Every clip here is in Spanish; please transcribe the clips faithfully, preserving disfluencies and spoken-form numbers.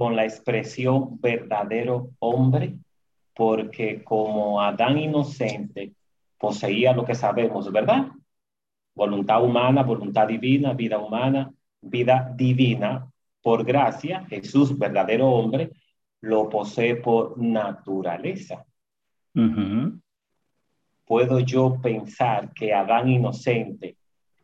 con la expresión verdadero hombre, porque como Adán inocente poseía lo que sabemos, ¿verdad? Voluntad humana, voluntad divina, vida humana, vida divina, por gracia, Jesús, verdadero hombre, lo posee por naturaleza. Ujú. ¿Puedo yo pensar que Adán inocente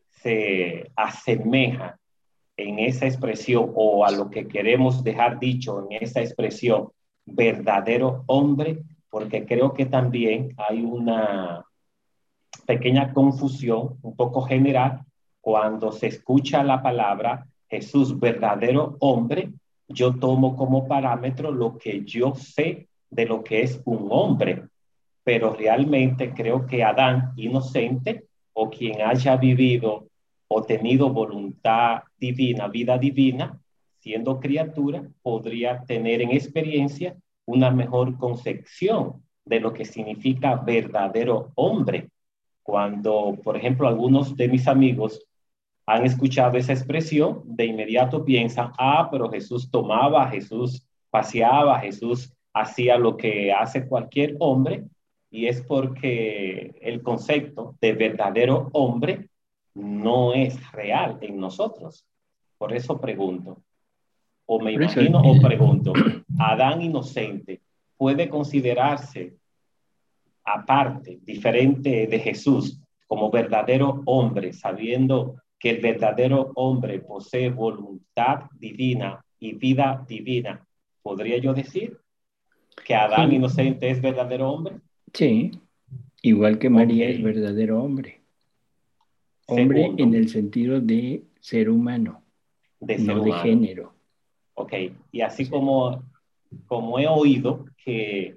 se asemeja en esa expresión o a lo que queremos dejar dicho en esa expresión verdadero hombre? Porque creo que también hay una pequeña confusión un poco general cuando se escucha la palabra Jesús verdadero hombre. Yo tomo como parámetro lo que yo sé de lo que es un hombre, pero realmente creo que Adán inocente o quien haya vivido o tenido voluntad divina, vida divina, siendo criatura, podría tener en experiencia una mejor concepción de lo que significa verdadero hombre. Cuando, por ejemplo, algunos de mis amigos han escuchado esa expresión, de inmediato piensan, ah, pero Jesús tomaba, Jesús paseaba, Jesús hacía lo que hace cualquier hombre, y es porque el concepto de verdadero hombre no es real en nosotros. Por eso pregunto, o me Por eso imagino o el, pregunto, ¿Adán inocente puede considerarse aparte, diferente de Jesús, como verdadero hombre, sabiendo que el verdadero hombre posee voluntad divina y vida divina? ¿Podría yo decir que Adán sí, inocente es verdadero hombre? sí, igual que Ok, María es verdadero hombre. Hombre en segundo, el sentido de ser humano, de ser no de humano. género. Ok, y O así sea, como, como he oído que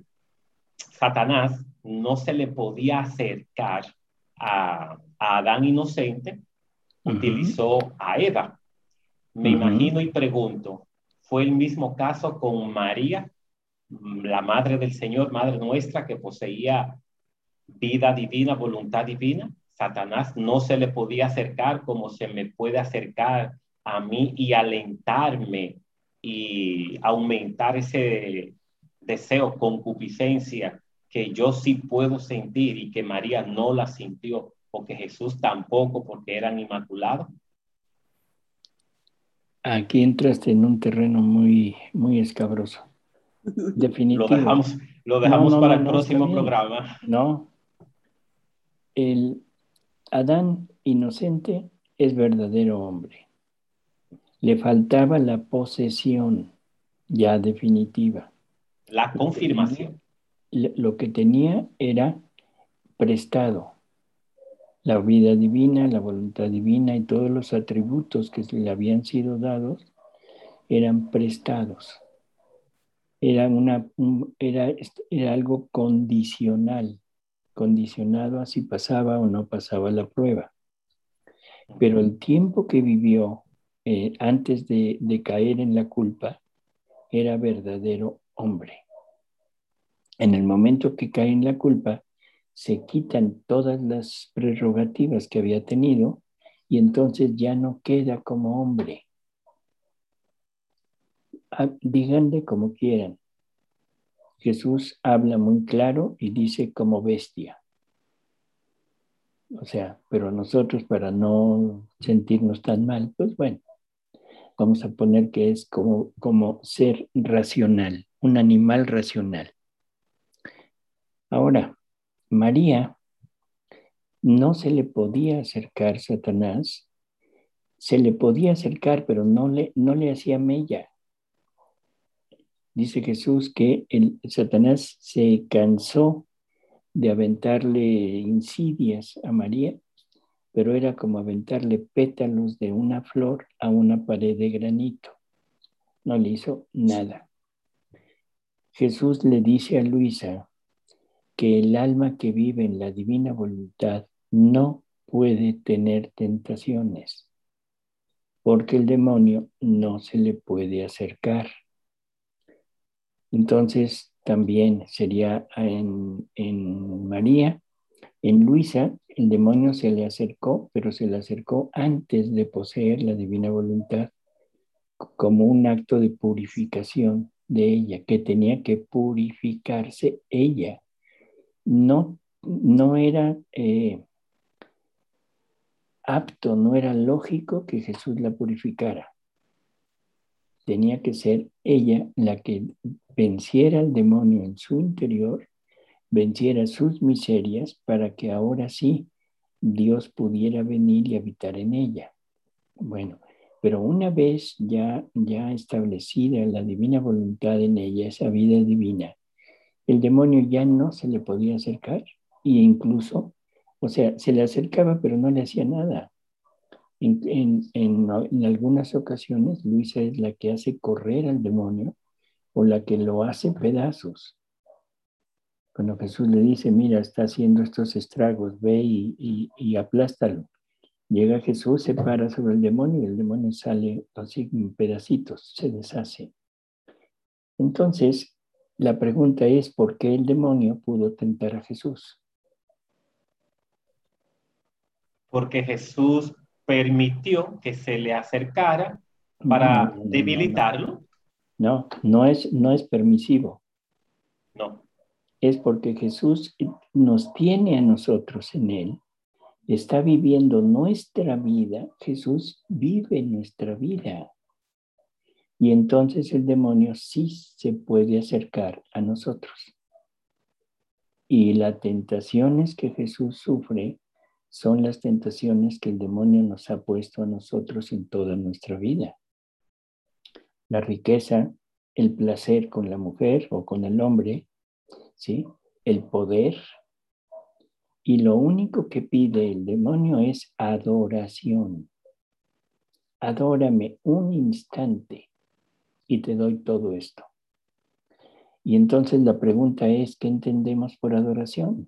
Satanás no se le podía acercar a, a Adán inocente, ujú, utilizó a Eva. Me ujú. imagino y pregunto, ¿fue el mismo caso con María, la madre del Señor, madre nuestra, que poseía vida divina, voluntad divina? Satanás no se le podía acercar como se me puede acercar a mí y alentarme y aumentar ese deseo, concupiscencia que yo sí puedo sentir y que María no la sintió, o que Jesús tampoco, porque eran inmaculados. Aquí entraste en un terreno muy, muy escabroso. Lo Definitivo. dejamos, lo No, dejamos no, para no, el no, está próximo bien. programa. No, el Adán inocente es verdadero hombre. Le faltaba la posesión ya definitiva. La Lo que tenía, confirmación. lo que tenía era prestado. La vida divina, la voluntad divina y todos los atributos que le habían sido dados eran prestados. Era, una, un- era, era algo condicional, condicionado a si pasaba o no pasaba la prueba. Pero el tiempo que vivió eh, antes de, de caer en la culpa era verdadero hombre. En el momento que cae en la culpa, se quitan todas las prerrogativas que había tenido y entonces ya no queda como hombre. Ah, díganle como quieran. Jesús habla muy claro y dice como bestia. O sea, pero nosotros para no sentirnos tan mal, pues bueno, vamos a poner que es como, como ser racional, un animal racional. Ahora, María no se le podía acercar Satanás, se le podía acercar, pero no le, no le hacía mella. Dice Jesús que el Satanás se cansó de aventarle insidias a María, pero era como aventarle pétalos de una flor a una pared de granito. No le hizo nada. Jesús le dice a Luisa que el alma que vive en la divina voluntad no puede tener tentaciones, porque el demonio no se le puede acercar. Entonces, también sería en, en María, en Luisa, el demonio se le acercó, pero se le acercó antes de poseer la divina voluntad, como un acto de purificación de ella, que tenía que purificarse ella. No, no era eh, apto, no era lógico que Jesús la purificara. Tenía que ser ella la que venciera al demonio en su interior, venciera sus miserias para que ahora sí Dios pudiera venir y habitar en ella. Bueno, pero una vez ya, ya establecida la divina voluntad en ella, esa vida divina, el demonio ya no se le podía acercar e incluso, o sea, se le acercaba pero no le hacía nada. En, en, en, en algunas ocasiones Luisa es la que hace correr al demonio o la que lo hace pedazos. Cuando Jesús le dice, mira, está haciendo estos estragos, ve y, y, y aplástalo. Llega Jesús, se para sobre el demonio y el demonio sale así en pedacitos, se deshace. Entonces, la pregunta es, ¿por qué el demonio pudo tentar a Jesús? Porque Jesús permitió que se le acercara No, no, para no, no, no. debilitarlo. No, no es, no es permisivo. No. Es porque Jesús nos tiene a nosotros en él. Está viviendo nuestra vida. Jesús vive nuestra vida. Y entonces el demonio sí se puede acercar a nosotros. Y las tentaciones que Jesús sufre son las tentaciones que el demonio nos ha puesto a nosotros en toda nuestra vida. La riqueza, el placer con la mujer o con el hombre, ¿sí? El poder. Y lo único que pide el demonio es adoración. Adórame un instante y te doy todo esto. Y entonces la pregunta es, ¿qué entendemos por adoración?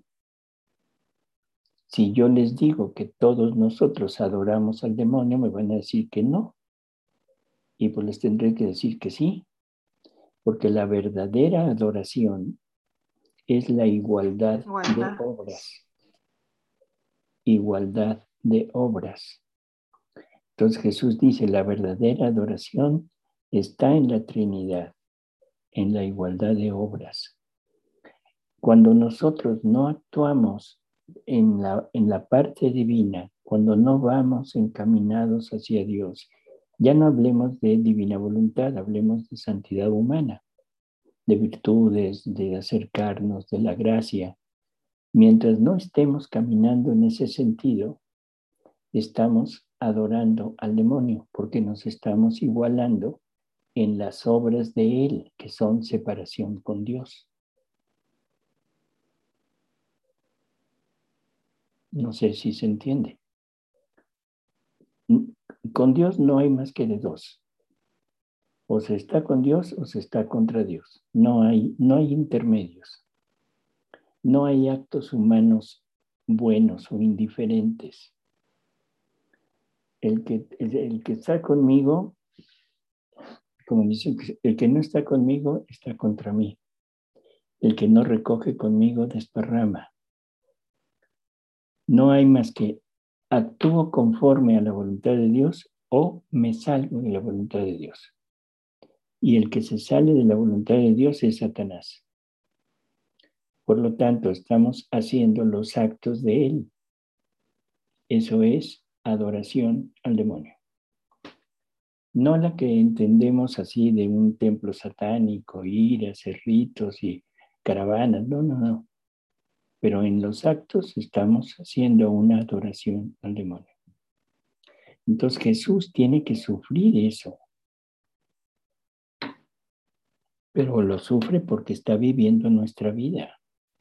Si yo les digo que todos nosotros adoramos al demonio, me van a decir que no. Y pues les tendré que decir que sí, porque la verdadera adoración es la igualdad, igualdad. de obras. Igualdad de obras. Entonces Jesús dice, la verdadera adoración está en la Trinidad, en la igualdad de obras. Cuando nosotros no actuamos en la, en la parte divina, cuando no vamos encaminados hacia Dios, ya no hablemos de divina voluntad, hablemos de santidad humana, de virtudes, de acercarnos, de la gracia. Mientras no estemos caminando en ese sentido, estamos adorando al demonio porque nos estamos igualando en las obras de él, que son separación con Dios. No sé si se entiende. Con Dios no hay más que de dos. O se está con Dios o se está contra Dios. No hay, no hay intermedios. No hay actos humanos buenos o indiferentes. El que, el, el que está conmigo, como dicen, el que no está conmigo está contra mí. El que no recoge conmigo desparrama. No hay más que actúo conforme a la voluntad de Dios o me salgo de la voluntad de Dios. Y el que se sale de la voluntad de Dios es Satanás. Por lo tanto, estamos haciendo los actos de él. Eso es adoración al demonio. No la que entendemos así de un templo satánico, ir a hacer ritos y caravanas. No, no, no. Pero en los actos estamos haciendo una adoración al demonio. Entonces Jesús tiene que sufrir eso. Pero lo sufre porque está viviendo nuestra vida.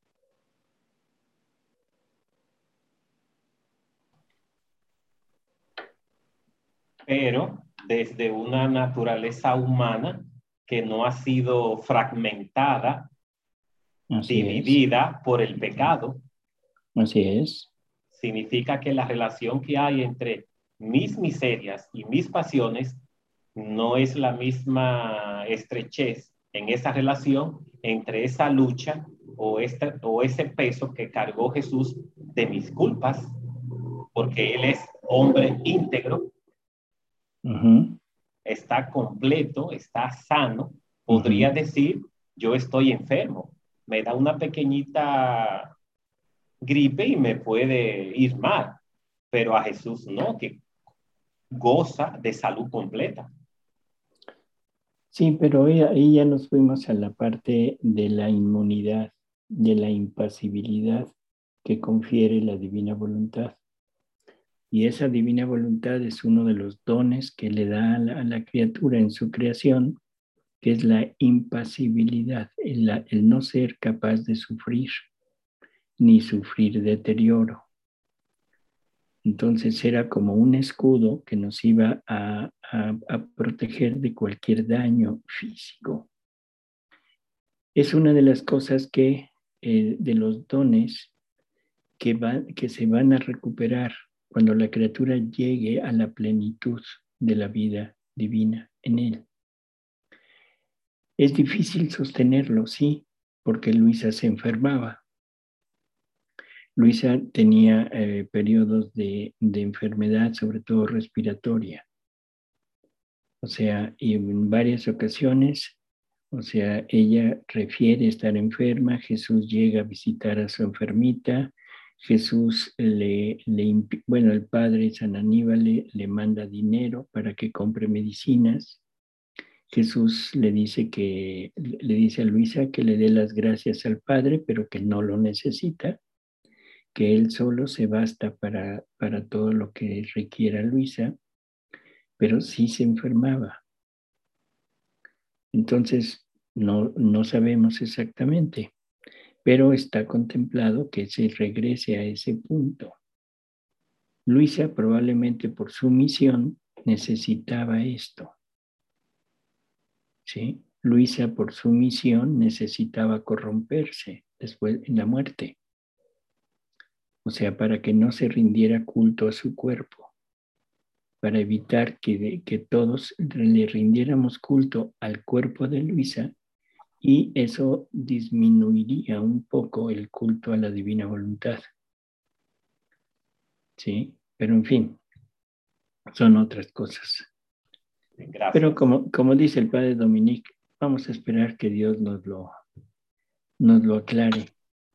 Pero desde una naturaleza humana que no ha sido fragmentada, Así dividida es. por el pecado. Así es. Significa que la relación que hay entre mis miserias y mis pasiones no es la misma estrechez en esa relación entre esa lucha o, esta, o ese peso que cargó Jesús de mis culpas, porque Él es hombre íntegro. Uh-huh. está completo, está sano, podría Ujú. decir, yo estoy enfermo, me da una pequeñita gripe y me puede ir mal, pero a Jesús no, que goza de salud completa. Sí, pero ahí, ahí ya nos fuimos a la parte de la inmunidad, de la impasibilidad que confiere la divina voluntad. Y esa divina voluntad es uno de los dones que le da a la, a la criatura en su creación, que es la impasibilidad, el, la- el no ser capaz de sufrir, ni sufrir deterioro. Entonces era como un escudo que nos iba a, a- a proteger de cualquier daño físico. Es una de las cosas que, eh, de los dones que, van, que se van a recuperar cuando la criatura llegue a la plenitud de la vida divina en él. Es difícil sostenerlo, sí, porque Luisa se enfermaba. Luisa tenía eh, periodos de, de enfermedad, sobre todo respiratoria. O sea, y en varias ocasiones, o sea, ella refiere estar enferma, Jesús llega a visitar a su enfermita, Jesús le, le bueno, el padre San Aníbal le, le manda dinero para que compre medicinas. Jesús le dice que, le dice a Luisa que le dé las gracias al Padre, pero que no lo necesita, que él solo se basta para, para todo lo que requiera Luisa, pero sí se enfermaba. Entonces, no, no sabemos exactamente, pero está contemplado que se regrese a ese punto. Luisa probablemente por su misión necesitaba esto, ¿sí? Luisa por su misión necesitaba corromperse después en la muerte, o sea, para que no se rindiera culto a su cuerpo, para evitar que, de, que todos le rindiéramos culto al cuerpo de Luisa y eso disminuiría un poco el culto a la divina voluntad. ¿Sí? Pero en fin, son otras cosas. Pero Gracias. como, como dice el padre Dominique, vamos a esperar que Dios nos lo, nos lo aclare